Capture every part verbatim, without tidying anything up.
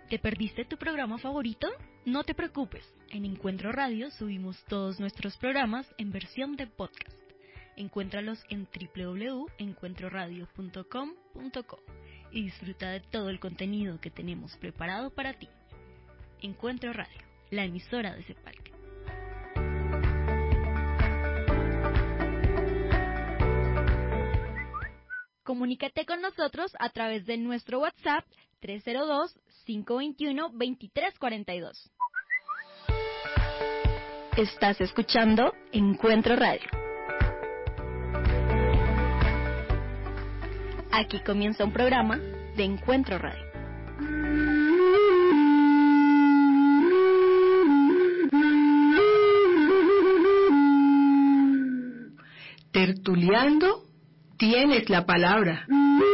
¿Te perdiste tu programa favorito? No te preocupes, en Encuentro Radio subimos todos nuestros programas en versión de podcast. Encuéntralos en doble u doble u doble u punto encuentro radio punto com punto co y disfruta de todo el contenido que tenemos preparado para ti. Encuentro Radio, la emisora de Cepalca. Comunícate con nosotros a través de nuestro WhatsApp tres cero dos, cinco dos uno, dos tres cuatro dos. Estás escuchando Encuentro Radio. Aquí comienza un programa de Encuentro Radio. Tertuliando, tienes la palabra.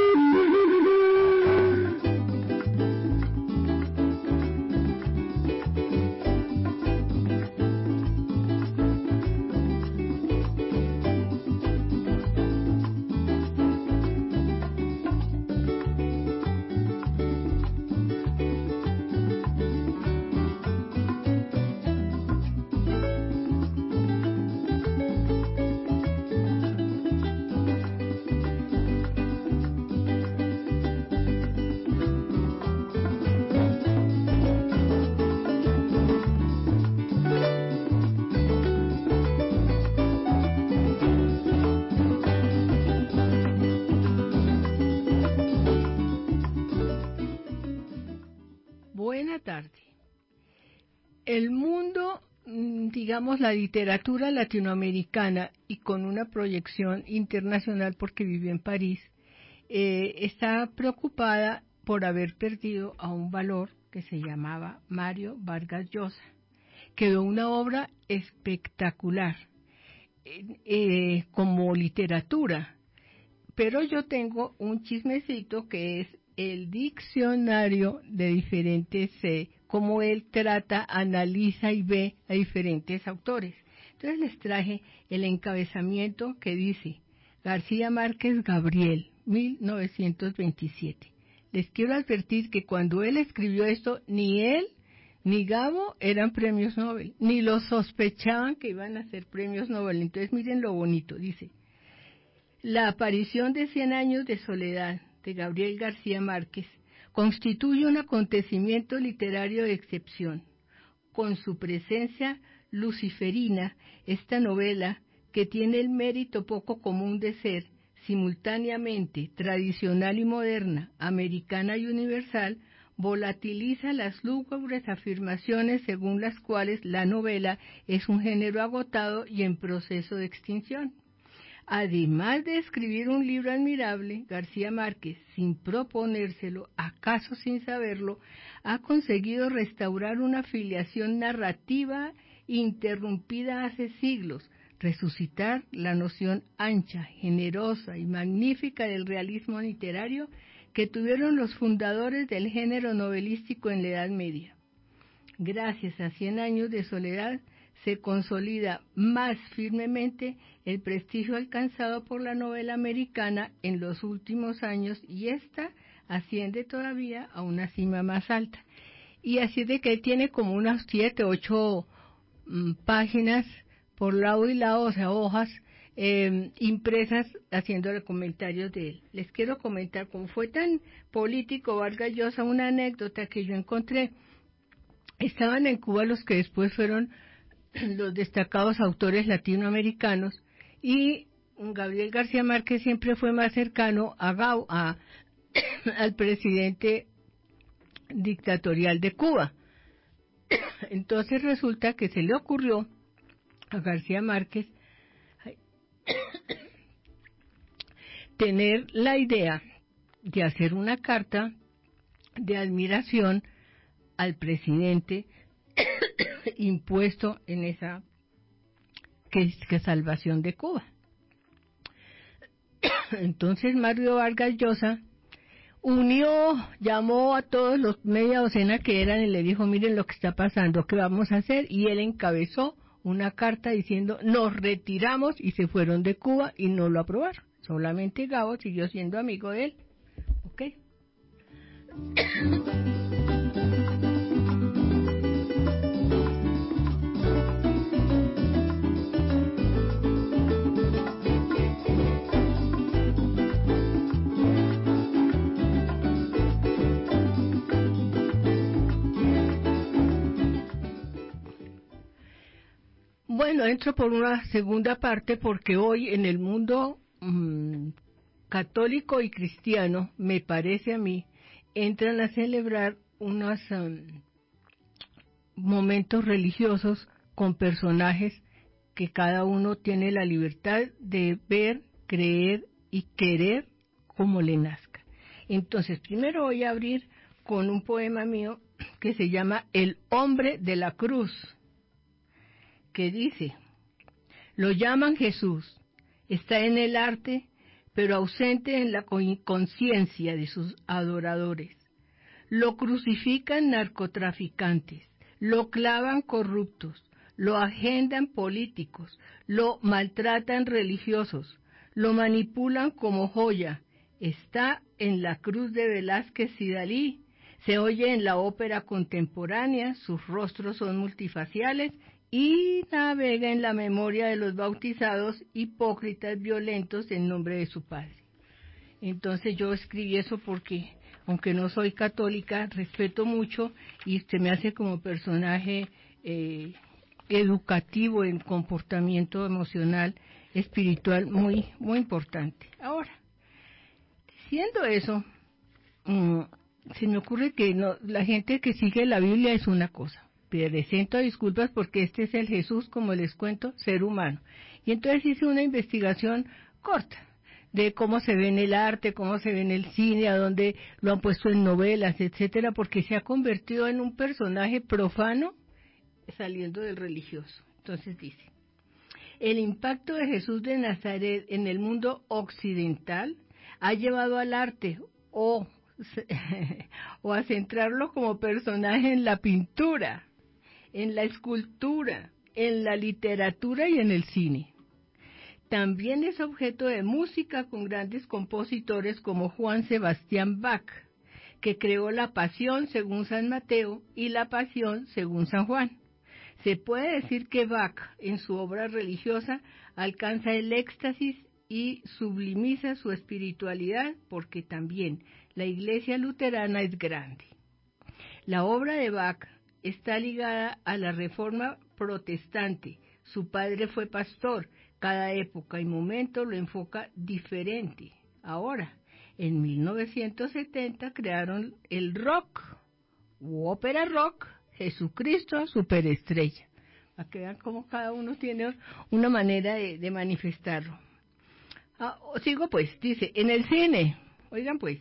El mundo, digamos, la literatura latinoamericana y con una proyección internacional porque vivió en París, eh, está preocupada por haber perdido a un valor que se llamaba Mario Vargas Llosa. Quedó una obra espectacular eh, eh, como literatura, pero yo tengo un chismecito que es el diccionario de diferentes, eh, cómo él trata, analiza y ve a diferentes autores. Entonces les traje el encabezamiento que dice García Márquez Gabriel, mil novecientos veintisiete. Les quiero advertir que cuando él escribió esto, ni él ni Gabo eran premios Nobel, ni lo sospechaban que iban a ser premios Nobel. Entonces miren lo bonito, dice: la aparición de Cien años de soledad de Gabriel García Márquez constituye un acontecimiento literario de excepción. Con su presencia luciferina, esta novela, que tiene el mérito poco común de ser simultáneamente tradicional y moderna, americana y universal, volatiliza las lúgubres afirmaciones según las cuales la novela es un género agotado y en proceso de extinción. Además de escribir un libro admirable, García Márquez, sin proponérselo, acaso sin saberlo, ha conseguido restaurar una filiación narrativa interrumpida hace siglos, resucitar la noción ancha, generosa y magnífica del realismo literario que tuvieron los fundadores del género novelístico en la Edad Media. Gracias a Cien años de soledad, se consolida más firmemente el prestigio alcanzado por la novela americana en los últimos años y ésta asciende todavía a una cima más alta. Y así de que tiene como unas siete, ocho um, páginas por lado y lado, o sea, hojas eh, impresas haciéndole comentarios de él. Les quiero comentar, como fue tan político Vargas Llosa, una anécdota que yo encontré. Estaban en Cuba los que después fueron los destacados autores latinoamericanos, y Gabriel García Márquez siempre fue más cercano a Gau, a, al presidente dictatorial de Cuba. Entonces resulta que se le ocurrió a García Márquez tener la idea de hacer una carta de admiración al presidente impuesto en esa que, que salvación de Cuba. Entonces Mario Vargas Llosa unió, llamó a todos los media docena que eran y le dijo: miren lo que está pasando, ¿qué vamos a hacer? Y él encabezó una carta diciendo: nos retiramos, y se fueron de Cuba y no lo aprobaron. Solamente Gabo siguió siendo amigo de él. ¿Ok? Bueno, entro por una segunda parte porque hoy en el mundo mmm, católico y cristiano, me parece a mí, entran a celebrar unos um, momentos religiosos con personajes que cada uno tiene la libertad de ver, creer y querer como le nazca. Entonces, primero voy a abrir con un poema mío que se llama El hombre de la cruz, que dice: lo llaman Jesús, está en el arte, pero ausente en la conciencia de sus adoradores. Lo crucifican narcotraficantes, lo clavan corruptos, lo agendan políticos, lo maltratan religiosos, lo manipulan como joya. Está en la cruz de Velázquez y Dalí, se oye en la ópera contemporánea, sus rostros son multifaciales y navega en la memoria de los bautizados hipócritas violentos en nombre de su padre. Entonces yo escribí eso porque, aunque no soy católica, respeto mucho y se me hace como personaje eh, educativo en comportamiento emocional, espiritual, muy, muy importante. Ahora, diciendo eso, mmm, se me ocurre que no, la gente que sigue la Biblia es una cosa. Presento disculpas porque este es el Jesús, como les cuento, ser humano. Y entonces hice una investigación corta de cómo se ve en el arte, cómo se ve en el cine, a dónde lo han puesto en novelas, etcétera, porque se ha convertido en un personaje profano saliendo del religioso. Entonces dice: el impacto de Jesús de Nazaret en el mundo occidental ha llevado al arte o, o a centrarlo como personaje en la pintura, en la escultura, en la literatura y en el cine. También es objeto de música con grandes compositores como Juan Sebastián Bach, que creó la Pasión según San Mateo y la Pasión según San Juan. Se puede decir que Bach, en su obra religiosa, alcanza el éxtasis y sublimiza su espiritualidad, porque también la Iglesia luterana es grande. La obra de Bach está ligada a la Reforma protestante. Su padre fue pastor. Cada época y momento lo enfoca diferente. Ahora, en mil novecientos setenta crearon el rock, u ópera rock, Jesucristo superestrella. Para que vean cómo cada uno tiene una manera de, de manifestarlo. Ah, sigo pues, dice, en el cine, oigan pues,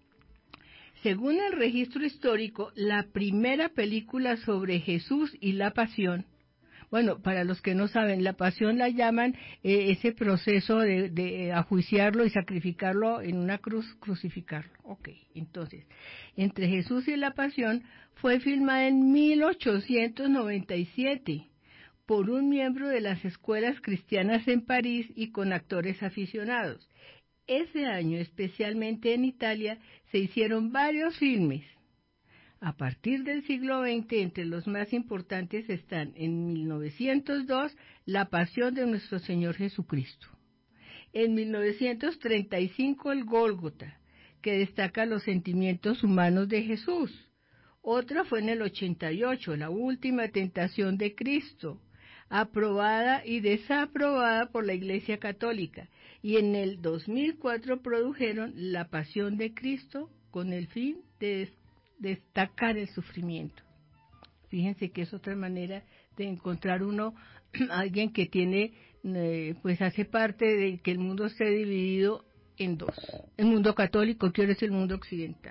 según el registro histórico, la primera película sobre Jesús y la Pasión, bueno, para los que no saben, la Pasión la llaman eh, ese proceso de, de ajuiciarlo y sacrificarlo en una cruz, crucificarlo. Ok, entonces, entre Jesús y la Pasión fue filmada en mil ochocientos noventa y siete por un miembro de las escuelas cristianas en París y con actores aficionados. Ese año, especialmente en Italia, se hicieron varios filmes. A partir del siglo veinte, entre los más importantes están, en mil novecientos dos, La Pasión de nuestro Señor Jesucristo. En mil novecientos treinta y cinco, El Gólgota, que destaca los sentimientos humanos de Jesús. Otra fue en el ochenta y ocho, La Última Tentación de Cristo, aprobada y desaprobada por la Iglesia Católica. Y en el dos mil cuatro produjeron La Pasión de Cristo con el fin de destacar el sufrimiento. Fíjense que es otra manera de encontrar uno, alguien que tiene, eh, pues hace parte de que el mundo esté dividido en dos. El mundo católico, que ahora es el mundo occidental.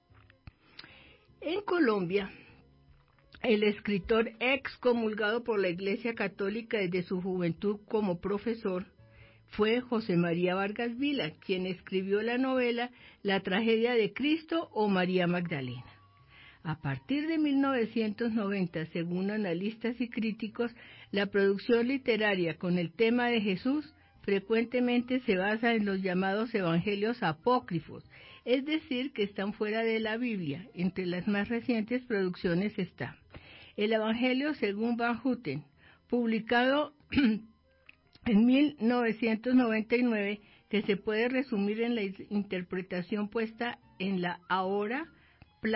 En Colombia, el escritor excomulgado por la Iglesia Católica desde su juventud como profesor fue José María Vargas Vila, quien escribió la novela La tragedia de Cristo o María Magdalena. A partir de mil novecientos noventa, según analistas y críticos, la producción literaria con el tema de Jesús frecuentemente se basa en los llamados evangelios apócrifos, es decir, que están fuera de la Biblia. Entre las más recientes producciones está el Evangelio según Van Houten, publicado en mil novecientos noventa y nueve, que se puede resumir en la interpretación puesta en la ahora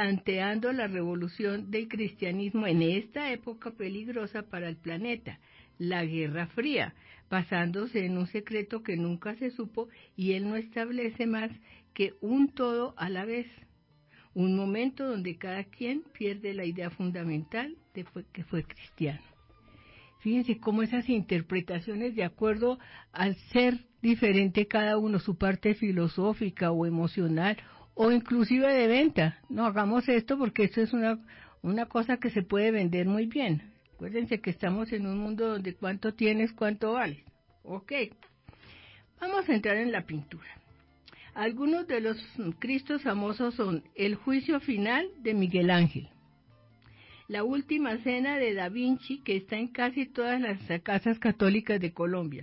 planteando la revolución del cristianismo en esta época peligrosa para el planeta, la Guerra Fría, basándose en un secreto que nunca se supo, y él no establece más que un todo a la vez, un momento donde cada quien pierde la idea fundamental de que fue cristiano. Fíjense cómo esas interpretaciones, de acuerdo al ser diferente cada uno, su parte filosófica o emocional o inclusive de venta. No hagamos esto porque esto es una, una cosa que se puede vender muy bien. Acuérdense que estamos en un mundo donde cuánto tienes, cuánto vales. Ok, vamos a entrar en la pintura. Algunos de los Cristos famosos son el Juicio Final de Miguel Ángel, la Última Cena de Da Vinci, que está en casi todas las casas católicas de Colombia,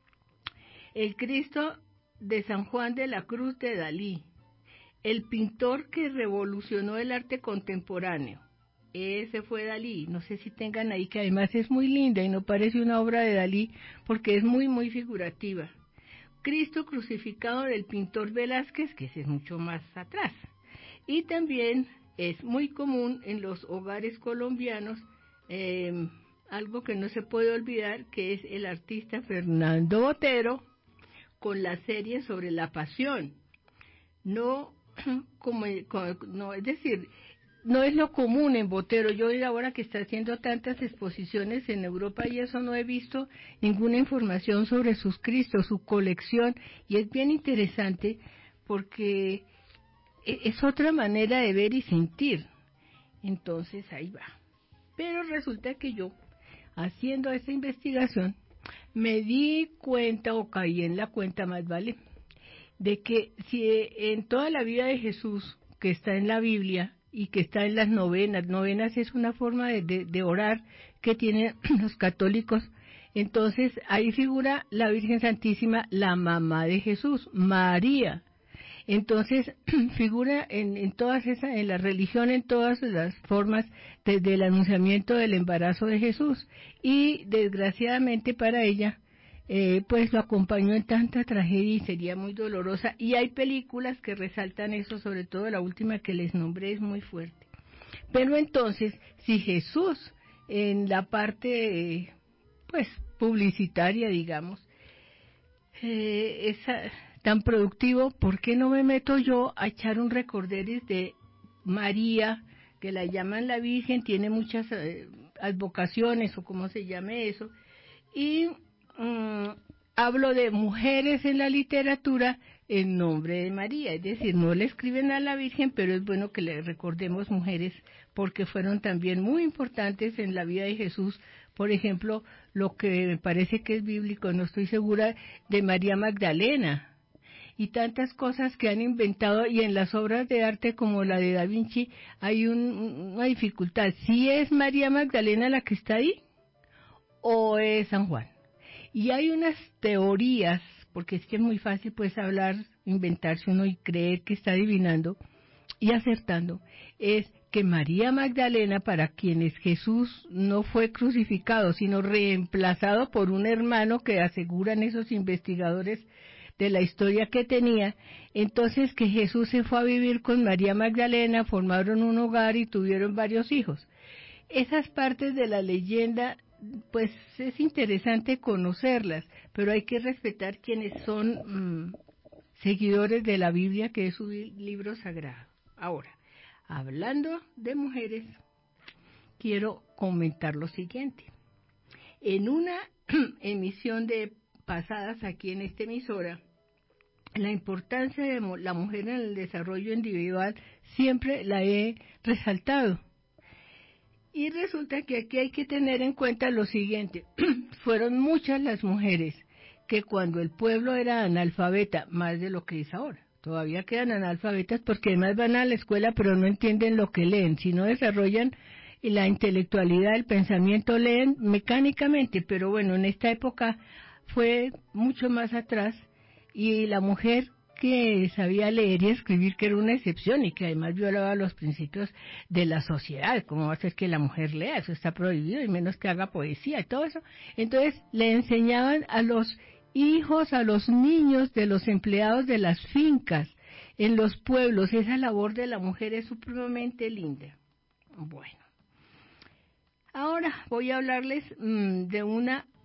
el Cristo de San Juan de la Cruz de Dalí, el pintor que revolucionó el arte contemporáneo, ese fue Dalí. No sé si tengan ahí, que además es muy linda y no parece una obra de Dalí porque es muy muy figurativa. Cristo crucificado del pintor Velázquez, que ese es mucho más atrás, y también es muy común en los hogares colombianos, eh, algo que no se puede olvidar, que es el artista Fernando Botero con la serie sobre la Pasión. No, como, como, no, es decir, no es lo común en Botero. Yo ahora que está haciendo tantas exposiciones en Europa y eso, no he visto ninguna información sobre sus Cristos, su colección, y es bien interesante porque es otra manera de ver y sentir. Entonces ahí va. Pero resulta que yo, haciendo esta investigación, me di cuenta, o caí en la cuenta más vale, de que si en toda la vida de Jesús, que está en la Biblia y que está en las novenas, novenas es una forma de, de, de orar que tienen los católicos, entonces ahí figura la Virgen Santísima, la mamá de Jesús, María. Entonces figura en, en todas esas, en la religión, en todas las formas, desde el anunciamiento del embarazo de Jesús, y desgraciadamente para ella, eh, pues lo acompañó en tanta tragedia y sería muy dolorosa, y hay películas que resaltan eso, sobre todo la última que les nombré es muy fuerte. Pero entonces, si Jesús en la parte, pues, publicitaria, digamos, eh, esa tan productivo, ¿por qué no me meto yo a echar un recorderis de María, que la llaman la Virgen, tiene muchas eh, advocaciones o como se llame eso, y um, hablo de mujeres en la literatura en nombre de María, es decir, no le escriben a la Virgen, pero es bueno que le recordemos mujeres porque fueron también muy importantes en la vida de Jesús. Por ejemplo, lo que me parece que es bíblico, no estoy segura, de María Magdalena, y tantas cosas que han inventado, y en las obras de arte como la de Da Vinci hay un, una dificultad, si es María Magdalena la que está ahí o es San Juan. Y hay unas teorías, porque es que es muy fácil pues hablar, inventarse uno y creer que está adivinando y acertando, es que María Magdalena, para quienes Jesús no fue crucificado, sino reemplazado por un hermano que aseguran esos investigadores de la historia que tenía, entonces que Jesús se fue a vivir con María Magdalena, formaron un hogar y tuvieron varios hijos. Esas partes de la leyenda, pues es interesante conocerlas, pero hay que respetar quienes son mmm, seguidores de la Biblia, que es su libro sagrado. Ahora, hablando de mujeres, quiero comentar lo siguiente. En una emisión de pasadas aquí en esta emisora, la importancia de la mujer en el desarrollo individual siempre la he resaltado. Y resulta que aquí hay que tener en cuenta lo siguiente. Fueron muchas las mujeres que cuando el pueblo era analfabeta, más de lo que es ahora, todavía quedan analfabetas porque además van a la escuela pero no entienden lo que leen, si no desarrollan la intelectualidad, el pensamiento, leen mecánicamente, pero bueno, en esta época fue mucho más atrás, y la mujer que sabía leer y escribir, que era una excepción y que además violaba los principios de la sociedad. ¿Cómo va a ser que la mujer lea? Eso está prohibido, y menos que haga poesía y todo eso. Entonces le enseñaban a los hijos, a los niños de los empleados de las fincas en los pueblos. Esa labor de la mujer es supremamente linda. Bueno, ahora voy a hablarles mmm, de una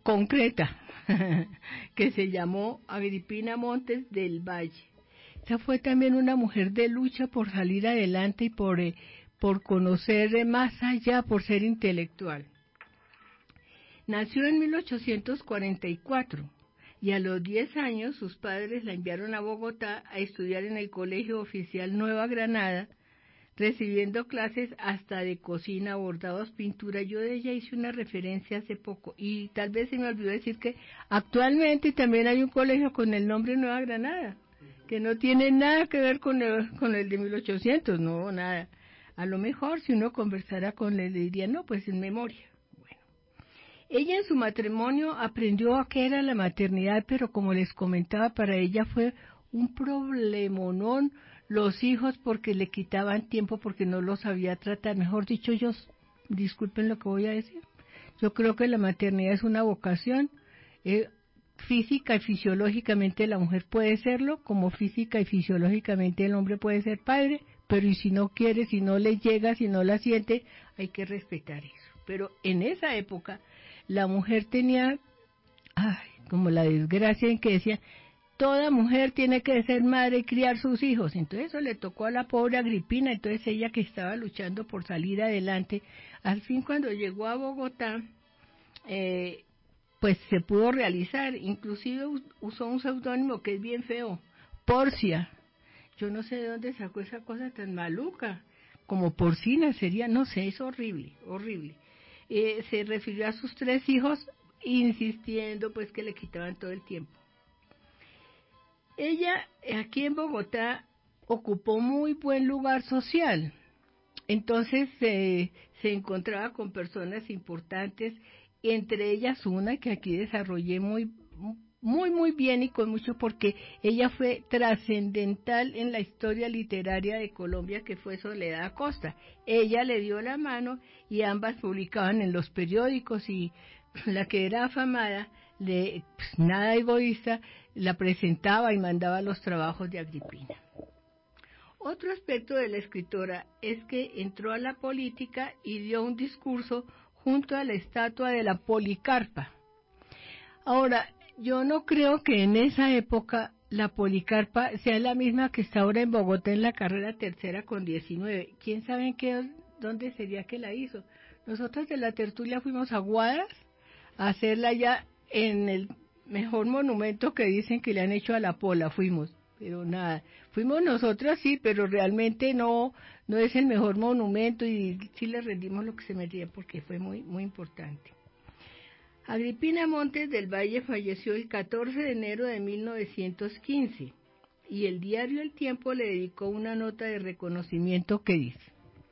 concreta, que se llamó Agripina Montes del Valle. Esa fue también una mujer de lucha por salir adelante y por, eh, por conocer eh, más allá, por ser intelectual. Nació en mil ochocientos cuarenta y cuatro y a los diez años sus padres la enviaron a Bogotá a estudiar en el Colegio Oficial Nueva Granada, recibiendo clases hasta de cocina, bordados, pintura. Yo de ella hice una referencia hace poco y tal vez se me olvidó decir que actualmente también hay un colegio con el nombre Nueva Granada, que no tiene nada que ver con el, con el de mil ochocientos, no, nada. A lo mejor si uno conversara con él le diría, no, pues en memoria. Bueno, ella en su matrimonio aprendió a qué era la maternidad, pero como les comentaba, para ella fue un problemonón los hijos porque le quitaban tiempo, porque no los sabía tratar. Mejor dicho, yo, disculpen lo que voy a decir, yo creo que la maternidad es una vocación, eh, física y fisiológicamente la mujer puede serlo, como física y fisiológicamente el hombre puede ser padre, pero y si no quiere, si no le llega, si no la siente, hay que respetar eso. Pero en esa época la mujer tenía, ay, como la desgracia en que decía, toda mujer tiene que ser madre y criar sus hijos. Entonces eso le tocó a la pobre Agripina, entonces ella que estaba luchando por salir adelante, al fin cuando llegó a Bogotá, eh, pues se pudo realizar, inclusive usó un seudónimo que es bien feo, Porcia. Yo no sé de dónde sacó esa cosa tan maluca, como porcina sería, no sé, es horrible, horrible. Eh, se refirió a sus tres hijos, insistiendo pues que le quitaban todo el tiempo. Ella aquí en Bogotá ocupó muy buen lugar social, entonces eh, se encontraba con personas importantes, entre ellas una que aquí desarrollé muy, muy, muy bien y con mucho, porque ella fue trascendental en la historia literaria de Colombia, que fue Soledad Acosta. Ella le dio la mano y ambas publicaban en los periódicos y la que era afamada, le, pues, nada egoísta, la presentaba y mandaba los trabajos de Agripina. Otro aspecto de la escritora es que entró a la política y dio un discurso junto a la estatua de la Policarpa. Ahora, yo no creo que en esa época la Policarpa sea la misma que está ahora en Bogotá en la carrera tercera con diecinueve. ¿Quién sabe en qué, dónde sería que la hizo? Nosotros de la tertulia fuimos a Guadas a hacerla ya en el mejor monumento que dicen que le han hecho a la Pola, fuimos. Pero nada, fuimos nosotras sí, pero realmente no no es el mejor monumento y sí le rendimos lo que se merecía porque fue muy muy importante. Agripina Montes del Valle falleció el catorce de enero de mil novecientos quince y el diario El Tiempo le dedicó una nota de reconocimiento que dice: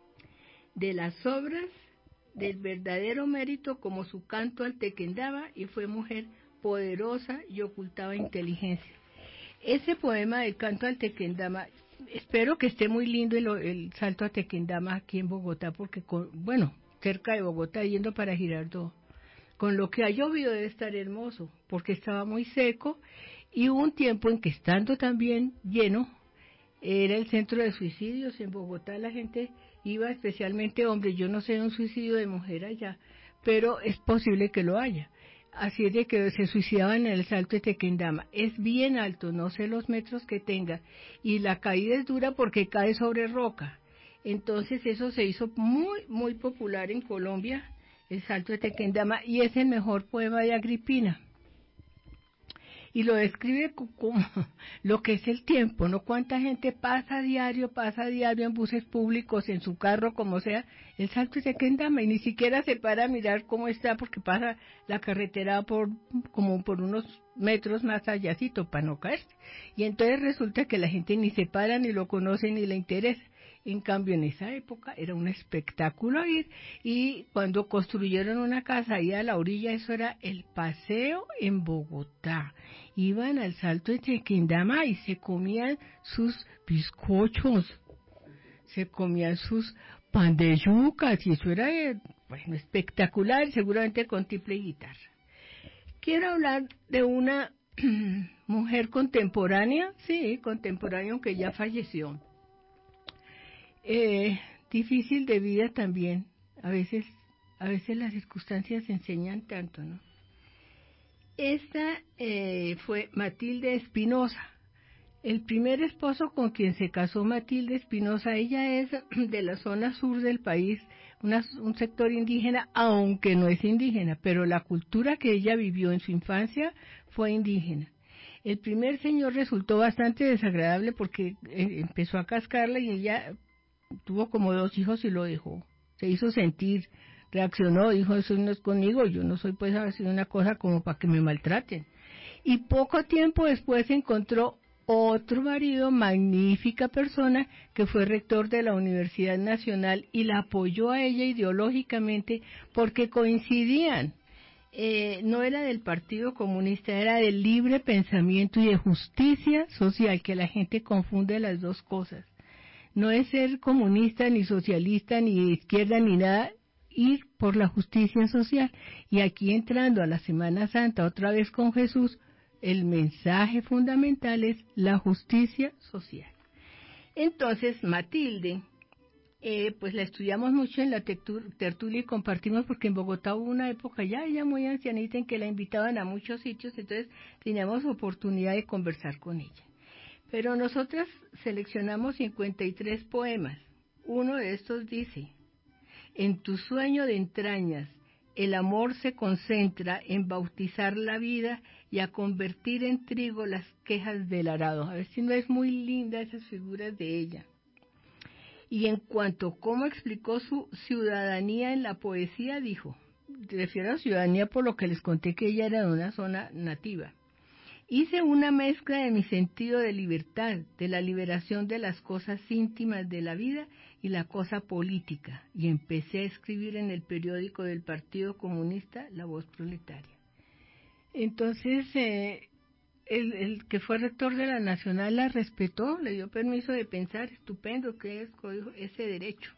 de las obras del verdadero mérito como su canto al tequendama, y fue mujer poderosa y ocultaba inteligencia. Ese poema del canto al tequendama, espero que esté muy lindo el, el salto a tequendama aquí en Bogotá, porque, con, bueno, cerca de Bogotá, yendo para Girardot, con lo que ha llovido debe estar hermoso, porque estaba muy seco, y hubo un tiempo en que estando también lleno, era el centro de suicidios en Bogotá, la gente iba, especialmente hombres, yo no sé de un suicidio de mujer allá, pero es posible que lo haya. Así es de que se suicidaban en el salto de Tequendama. Es bien alto, no sé los metros que tenga, y la caída es dura porque cae sobre roca. Entonces eso se hizo muy, muy popular en Colombia, el salto de Tequendama, y es el mejor poema de Agripina. Y lo describe como lo que es el tiempo, ¿no? Cuánta gente pasa a diario, pasa a diario en buses públicos, en su carro, como sea, el salto de Tequendama, y ni siquiera se para a mirar cómo está, porque pasa la carretera por como por unos metros más allácito para no caerse. Y entonces resulta que la gente ni se para, ni lo conoce, ni le interesa. En cambio, en esa época era un espectáculo ir, y cuando construyeron una casa ahí a la orilla, eso era el paseo en Bogotá. Iban al salto de Tequendama y se comían sus bizcochos, se comían sus pan de yucas, y eso era, bueno, espectacular, seguramente con tiple y guitarra. Quiero hablar de una mujer contemporánea, sí, contemporánea, aunque ya falleció. Eh, difícil de vida también, a veces, a veces las circunstancias enseñan tanto, ¿no? Esta eh, fue Matilde Espinosa. El primer esposo con quien se casó Matilde Espinosa, ella es de la zona sur del país, una, un sector indígena, aunque no es indígena, pero la cultura que ella vivió en su infancia fue indígena. El primer señor resultó bastante desagradable porque eh, empezó a cascarla y ella tuvo como dos hijos y lo dejó. Se hizo sentir, reaccionó, dijo, eso no es conmigo, yo no soy pues a decir una cosa como para que me maltraten. Y poco tiempo después encontró otro marido, magnífica persona, que fue rector de la Universidad Nacional y la apoyó a ella ideológicamente porque coincidían. Eh, no era del Partido Comunista, era del libre pensamiento y de justicia social, que la gente confunde las dos cosas. No es ser comunista, ni socialista, ni de izquierda, ni nada, ir por la justicia social. Y aquí entrando a la Semana Santa otra vez con Jesús, el mensaje fundamental es la justicia social. Entonces, Matilde, eh, pues la estudiamos mucho en la tertulia y compartimos porque en Bogotá hubo una época ya ella muy ancianita en que la invitaban a muchos sitios, entonces teníamos oportunidad de conversar con ella. Pero nosotras seleccionamos cincuenta y tres poemas. Uno de estos dice: en tu sueño de entrañas, el amor se concentra en bautizar la vida y a convertir en trigo las quejas del arado. A ver si no es muy linda esas figuras de ella. Y en cuanto a cómo explicó su ciudadanía en la poesía, dijo, refiero a ciudadanía por lo que les conté que ella era de una zona nativa. Hice una mezcla de mi sentido de libertad, de la liberación de las cosas íntimas de la vida y la cosa política, y empecé a escribir en el periódico del Partido Comunista, La Voz Proletaria. Entonces, eh, el, el que fue rector de la Nacional la respetó, le dio permiso de pensar, estupendo, que es ese derecho.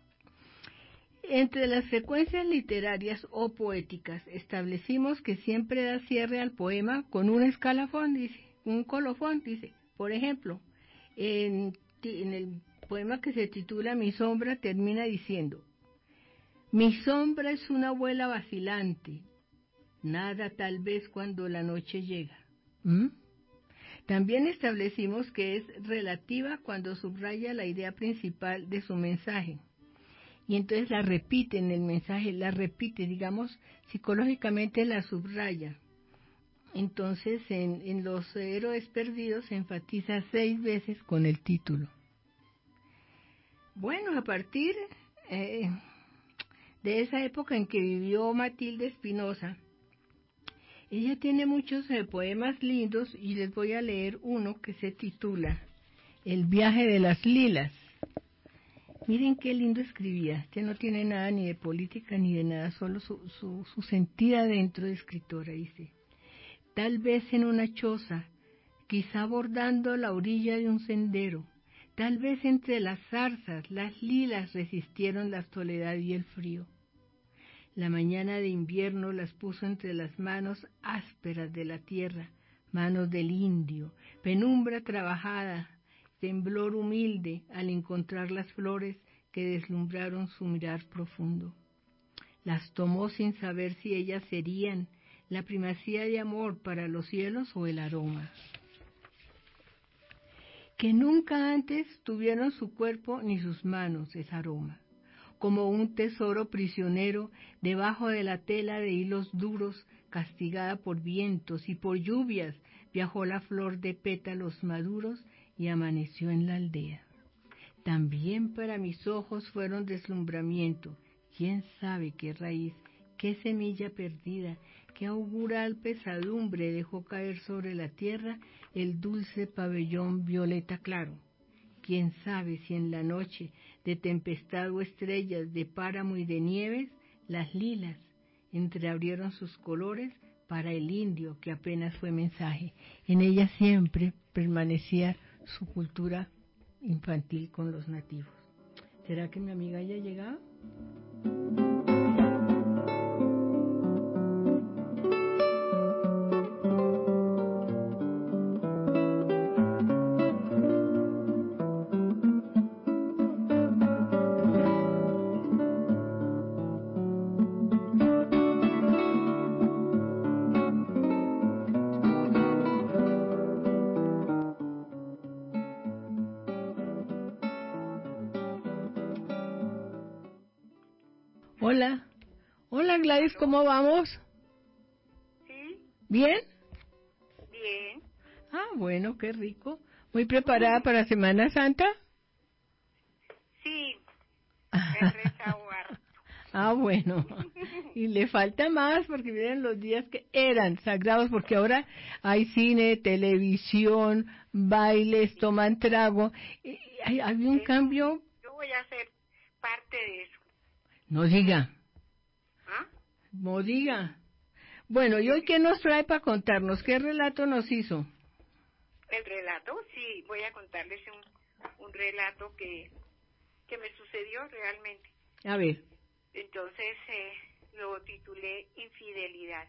Entre las frecuencias literarias o poéticas establecimos que siempre da cierre al poema con un escalafón, dice, un colofón, dice. Por ejemplo, en, en el poema que se titula Mi sombra termina diciendo: mi sombra es una abuela vacilante, nada tal vez cuando la noche llega. ¿Mm? También establecimos que es relativa cuando subraya la idea principal de su mensaje. Y entonces la repite en el mensaje, la repite, digamos, psicológicamente la subraya. Entonces en, en Los Héroes Perdidos se enfatiza seis veces con el título. Bueno, a partir eh, de esa época en que vivió Matilde Espinosa, ella tiene muchos eh, poemas lindos y les voy a leer uno que se titula El viaje de las lilas. Miren qué lindo escribía. Este no tiene nada ni de política ni de nada, solo su, su, su sentir adentro de escritora. Dice: tal vez en una choza, quizá bordando la orilla de un sendero, tal vez entre las zarzas, las lilas resistieron la soledad y el frío. La mañana de invierno las puso entre las manos ásperas de la tierra, manos del indio, penumbra trabajada, temblor humilde al encontrar las flores que deslumbraron su mirar profundo. Las tomó sin saber si ellas serían la primacía de amor para los cielos o el aroma. Que nunca antes tuvieron su cuerpo ni sus manos ese aroma. Como un tesoro prisionero debajo de la tela de hilos duros, castigada por vientos y por lluvias, viajó la flor de pétalos maduros y amaneció en la aldea. También para mis ojos fueron deslumbramiento, quién sabe qué raíz, qué semilla perdida, qué augural pesadumbre dejó caer sobre la tierra el dulce pabellón violeta claro. Quién sabe si en la noche de tempestad o estrellas, de páramo y de nieves, las lilas entreabrieron sus colores para el indio que apenas fue mensaje. En ella siempre permanecía su cultura infantil con los nativos. ¿Será que mi amiga ya ha llegado? Hola. Hola Gladys, ¿aló? ¿Cómo vamos? Sí. ¿Bien? Bien. Ah, bueno, qué rico. ¿Muy preparada para Semana Santa? Sí. He rezado harto. Ah, bueno. Y le falta más porque vienen los días que eran sagrados, porque ahora hay cine, televisión, bailes, sí. Toman trago. Y hay, había un eso, cambio. Yo voy a ser parte de eso. No diga. ¿Ah? No diga. Bueno, ¿y hoy qué nos trae para contarnos? ¿Qué relato nos hizo? El relato, sí, voy a contarles un, un relato que, que me sucedió realmente. A ver. Entonces eh, lo titulé Infidelidad.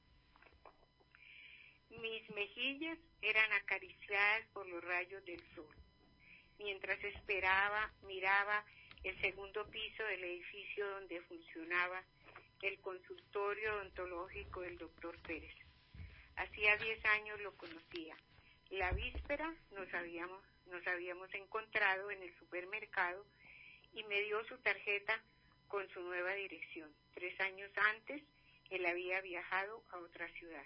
Mis mejillas eran acariciadas por los rayos del sol. Mientras esperaba, miraba el segundo piso del edificio donde funcionaba el consultorio odontológico del doctor Pérez. Hacía diez años lo conocía. La víspera nos habíamos, nos habíamos encontrado en el supermercado y me dio su tarjeta con su nueva dirección. Tres años antes, él había viajado a otra ciudad.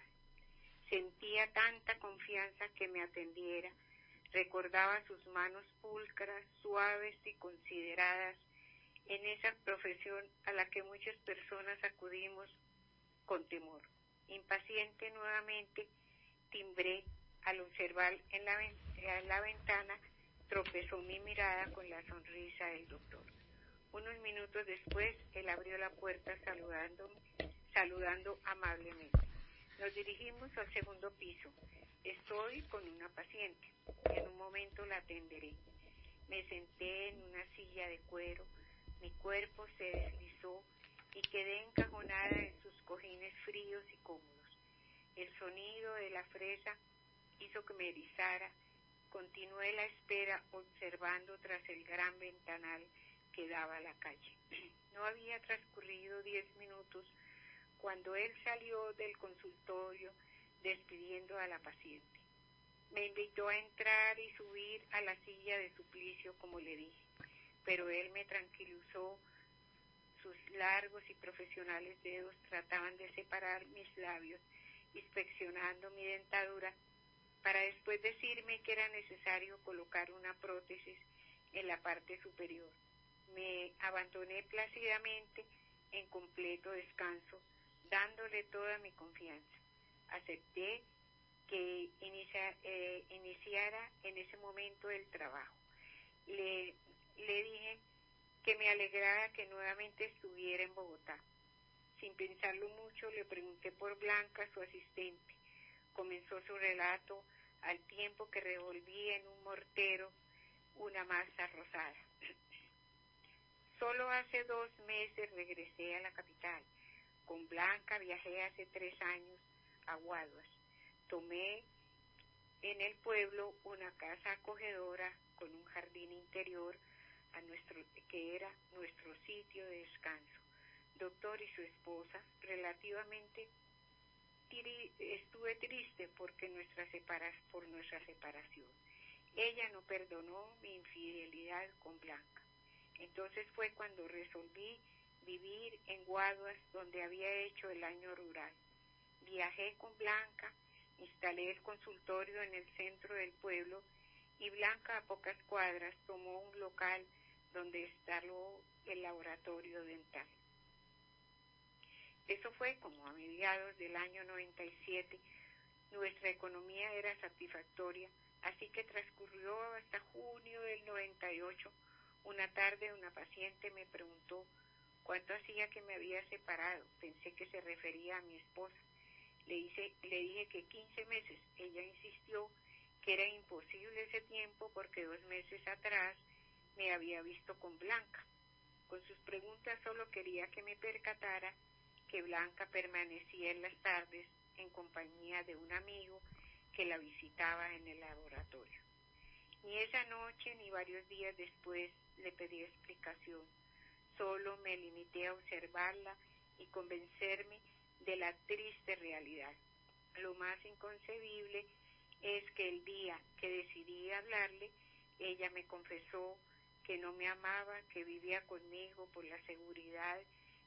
Sentía tanta confianza que me atendiera. Recordaba sus manos pulcras, suaves y consideradas en esa profesión a la que muchas personas acudimos con temor. Impaciente nuevamente, timbré. Al observar en la, en la ventana, tropezó mi mirada con la sonrisa del doctor. Unos minutos después, él abrió la puerta saludándome, saludando amablemente. Nos dirigimos al segundo piso. Estoy con una paciente. En un momento la atenderé. Me senté en una silla de cuero. Mi cuerpo se deslizó y quedé encajonada en sus cojines fríos y cómodos. El sonido de la fresa hizo que me erizara. Continué la espera observando tras el gran ventanal que daba a la calle. No había transcurrido diez minutos cuando él salió del consultorio despidiendo a la paciente. Me invitó a entrar y subir a la silla de suplicio como le dije, pero él me tranquilizó. Sus largos y profesionales dedos trataban de separar mis labios, inspeccionando mi dentadura, para después decirme que era necesario colocar una prótesis en la parte superior. Me abandoné plácidamente en completo descanso, dándole toda mi confianza. Acepté que inicia, eh, iniciara en ese momento el trabajo. Le, le dije que me alegrara que nuevamente estuviera en Bogotá. Sin pensarlo mucho, le pregunté por Blanca, su asistente. Comenzó su relato al tiempo que revolvía en un mortero una masa rosada. Solo hace dos meses regresé a la capital. Con Blanca viajé hace tres años a Guaduas. Tomé en el pueblo una casa acogedora con un jardín interior a nuestro, que era nuestro sitio de descanso. Doctor y su esposa, relativamente tiri, estuve triste porque nuestra separa, por nuestra separación. Ella no perdonó mi infidelidad con Blanca. Entonces fue cuando resolví vivir en Guaduas, donde había hecho el año rural. Viajé con Blanca, instalé el consultorio en el centro del pueblo y Blanca, a pocas cuadras, tomó un local donde instaló el laboratorio dental. Eso fue como a mediados del año noventa y siete. Nuestra economía era satisfactoria, así que transcurrió hasta junio del noventa y ocho. Una tarde una paciente me preguntó cuánto hacía que me había separado. Pensé que se refería a mi esposa. Le, hice, le dije que quince meses. Ella insistió que era imposible ese tiempo porque dos meses atrás me había visto con Blanca. Con sus preguntas solo quería que me percatara que Blanca permanecía en las tardes en compañía de un amigo que la visitaba en el laboratorio. Ni esa noche ni varios días después le pedí explicación. Solo me limité a observarla y convencerme de la triste realidad. Lo más inconcebible es que el día que decidí hablarle, ella me confesó que no me amaba, que vivía conmigo por la seguridad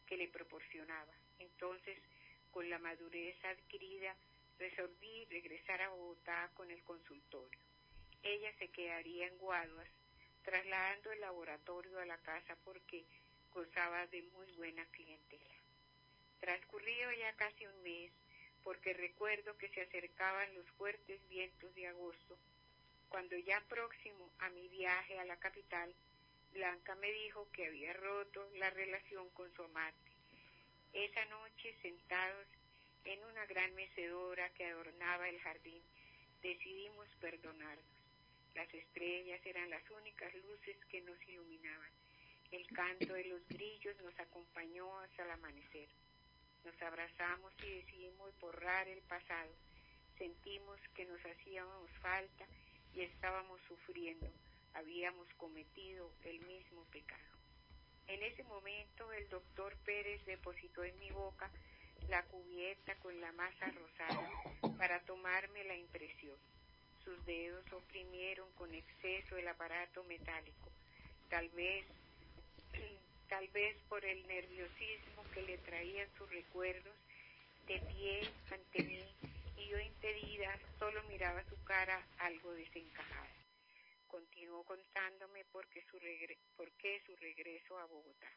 que le proporcionaba. Entonces, con la madurez adquirida, resolví regresar a Bogotá con el consultorio. Ella se quedaría en Guaduas, trasladando el laboratorio a la casa porque gozaba de muy buena clientela. Transcurrido ya casi un mes, porque recuerdo que se acercaban los fuertes vientos de agosto, cuando ya próximo a mi viaje a la capital, Blanca me dijo que había roto la relación con su amante. Esa noche, sentados en una gran mecedora que adornaba el jardín, decidimos perdonarnos. Las estrellas eran las únicas luces que nos iluminaban. El canto de los grillos nos acompañó hasta el amanecer. Nos abrazamos y decidimos borrar el pasado. Sentimos que nos hacíamos falta y estábamos sufriendo. Habíamos cometido el mismo pecado. En ese momento el doctor Pérez depositó en mi boca la cubierta con la masa rosada para tomarme la impresión. Sus dedos oprimieron con exceso el aparato metálico, tal vez, tal vez por el nerviosismo que le traían sus recuerdos. De pie ante mí y yo impedida solo miraba su cara algo desencajada. Continuó contándome por qué su, regre- por qué su regreso a Bogotá.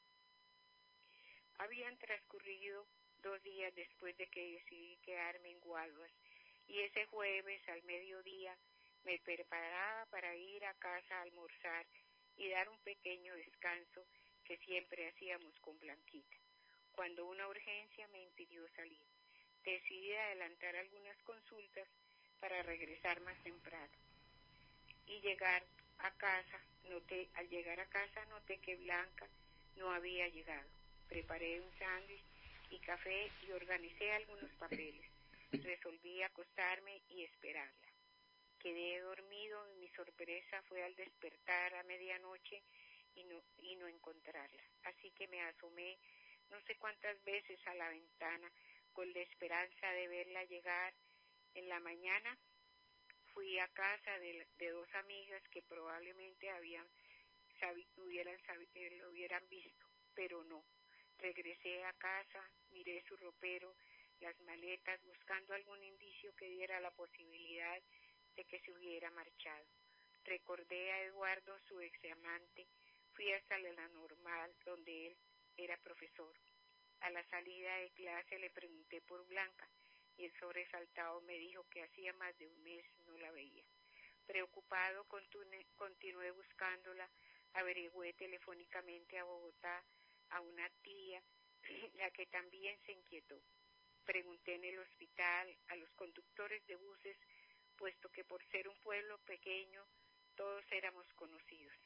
Habían transcurrido dos días después de que decidí quedarme en Guaduas, y ese jueves al mediodía me preparaba para ir a casa a almorzar y dar un pequeño descanso que siempre hacíamos con Blanquita, cuando una urgencia me impidió salir. Decidí adelantar algunas consultas para regresar más temprano. Y llegar a casa, noté, al llegar a casa noté que Blanca no había llegado. Preparé un sándwich y café y organicé algunos papeles. Resolví acostarme y esperarla. Quedé dormido y mi sorpresa fue al despertar a medianoche y no, y no encontrarla. Así que me asomé no sé cuántas veces a la ventana con la esperanza de verla llegar. En la mañana fui a casa de, de dos amigas que probablemente habían sabi, hubieran, sabi, eh, lo hubieran visto, pero no. Regresé a casa, miré su ropero, las maletas, buscando algún indicio que diera la posibilidad de que se hubiera marchado. Recordé a Eduardo, su examante, fui hasta la Normal, donde él era profesor. A la salida de clase le pregunté por Blanca, y el sobresaltado me dijo que hacía más de un mes no la veía. Preocupado, continu- continué buscándola, averigüé telefónicamente a Bogotá, a una tía, la que también se inquietó. Pregunté en el hospital, a los conductores de buses, puesto que por ser un pueblo pequeño, todos éramos conocidos.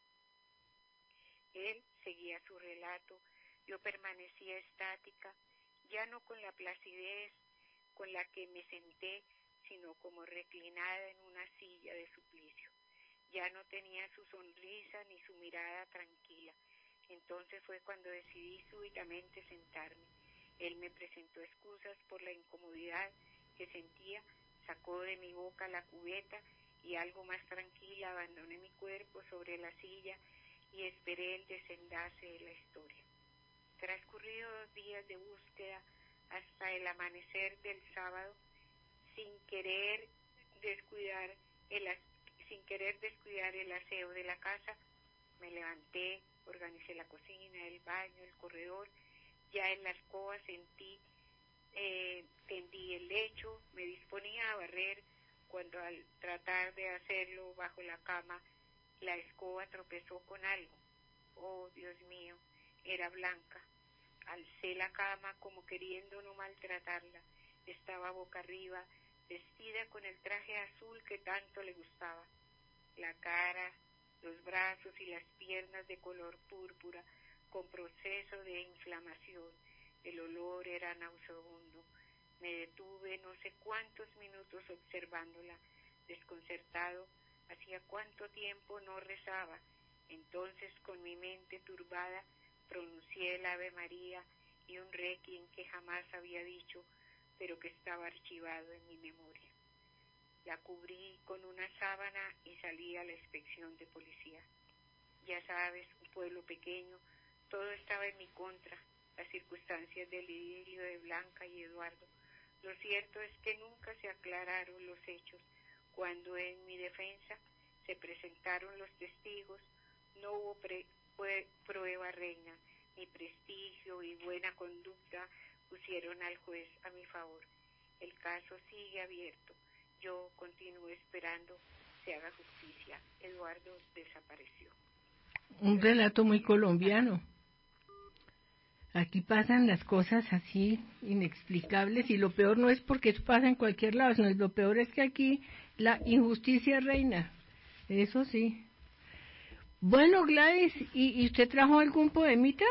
Él seguía su relato, yo permanecía estática, ya no con la placidez con la que me senté, sino como reclinada en una silla de suplicio. Ya no tenía su sonrisa ni su mirada tranquila. Entonces fue cuando decidí súbitamente sentarme. Él me presentó excusas por la incomodidad que sentía, sacó de mi boca la cubeta y algo más tranquila abandoné mi cuerpo sobre la silla y esperé el desenlace de la historia. Transcurridos dos días de búsqueda hasta el amanecer del sábado, sin querer descuidar el, sin querer descuidar el aseo de la casa, me levanté, organicé la cocina, el baño, el corredor. Ya en la alcoba sentí, eh, tendí el lecho, me disponía a barrer, cuando al tratar de hacerlo bajo la cama, la escoba tropezó con algo. Oh, Dios mío, era Blanca. Alcé la cama como queriendo no maltratarla. Estaba boca arriba, vestida con el traje azul que tanto le gustaba. La cara, los brazos y las piernas de color púrpura, con proceso de inflamación. El olor era nauseabundo. Me detuve no sé cuántos minutos observándola, desconcertado. Hacía cuánto tiempo no rezaba. Entonces, con mi mente turbada, pronuncié el Ave María y un requiem que jamás había dicho, pero que estaba archivado en mi memoria. La cubrí con una sábana y salí a la inspección de policía. Ya sabes, un pueblo pequeño, todo estaba en mi contra. las circunstancias del idilio de Blanca y Eduardo. Lo cierto es que nunca se aclararon los hechos. Cuando en mi defensa se presentaron los testigos, no hubo pre- fue prueba, reina. Mi prestigio y buena conducta pusieron al juez a mi favor. El caso sigue abierto. Yo continúo esperando se haga justicia. Eduardo desapareció. Un relato muy colombiano. Aquí pasan las cosas así inexplicables y lo peor no es porque eso pasa en cualquier lado, sino lo peor es que aquí la injusticia reina. Eso sí. Bueno, Gladys, ¿y, y usted trajo algún poemita?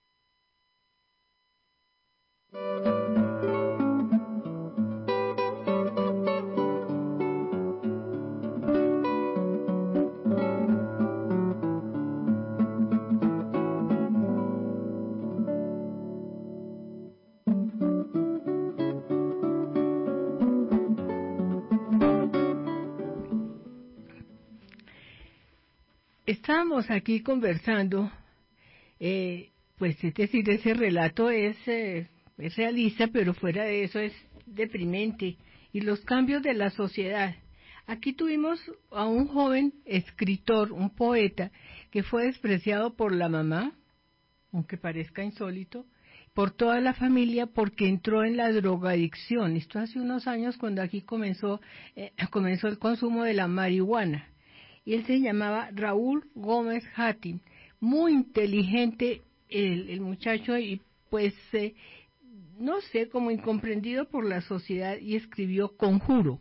Estábamos aquí conversando, eh, pues es decir, ese relato es, eh, es realista, pero fuera de eso es deprimente, y los cambios de la sociedad. Aquí tuvimos a un joven escritor, un poeta, que fue despreciado por la mamá, aunque parezca insólito, por toda la familia porque entró en la drogadicción. Esto hace unos años cuando aquí comenzó, eh, comenzó el consumo de la marihuana. Y él se llamaba Raúl Gómez Hatim, muy inteligente el, el muchacho y pues, eh, no sé, como incomprendido por la sociedad y escribió Conjuro.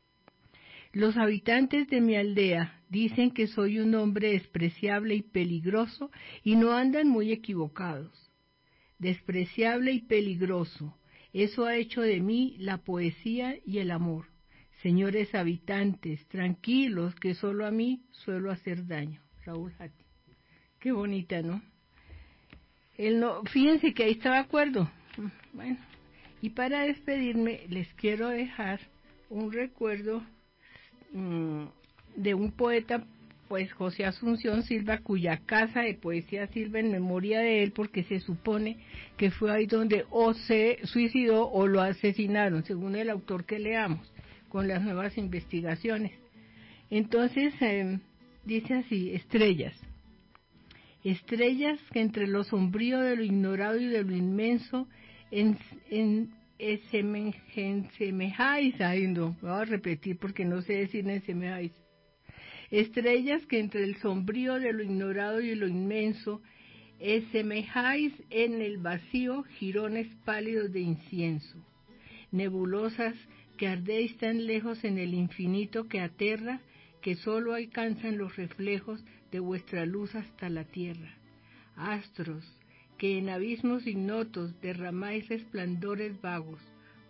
Los habitantes de mi aldea dicen que soy un hombre despreciable y peligroso y no andan muy equivocados. Despreciable y peligroso, eso ha hecho de mí la poesía y el amor. Señores habitantes, tranquilos, que solo a mí suelo hacer daño. Raúl Hatim. Qué bonita, ¿no? Él no, fíjense que ahí está de acuerdo. Bueno, y para despedirme les quiero dejar un recuerdo mmm, de un poeta, pues José Asunción Silva, cuya casa de poesía sirve en memoria de él, porque se supone que fue ahí donde o se suicidó o lo asesinaron, según el autor que leamos, con las nuevas investigaciones. Entonces, eh, dice así, estrellas. Estrellas que entre lo sombrío de lo ignorado y de lo inmenso, en, en, en semejáis, ay no, voy a repetir porque no sé decir en semejáis. Estrellas que entre el sombrío de lo ignorado y lo inmenso, semejáis en el vacío jirones pálidos de incienso. Nebulosas que ardéis tan lejos en el infinito que aterra, que sólo alcanzan los reflejos de vuestra luz hasta la tierra. Astros, que en abismos ignotos derramáis resplandores vagos,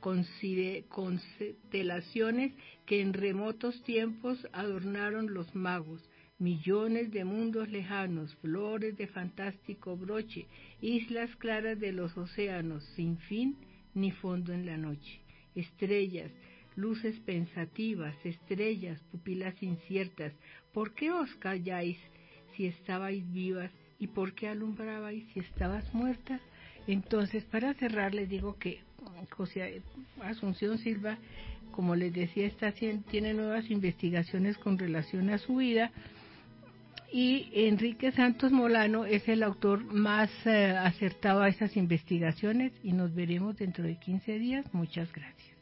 constelaciones que en remotos tiempos adornaron los magos, millones de mundos lejanos, flores de fantástico broche, islas claras de los océanos, sin fin ni fondo en la noche. Estrellas, luces pensativas, estrellas, pupilas inciertas, ¿por qué os calláis si estabais vivas y por qué alumbrabais si estabas muertas? Entonces, para cerrar, les digo que José Asunción Silva, como les decía, está, tiene nuevas investigaciones con relación a su vida, y Enrique Santos Molano es el autor más eh, acertado a esas investigaciones, y nos veremos dentro de quince días. Muchas gracias.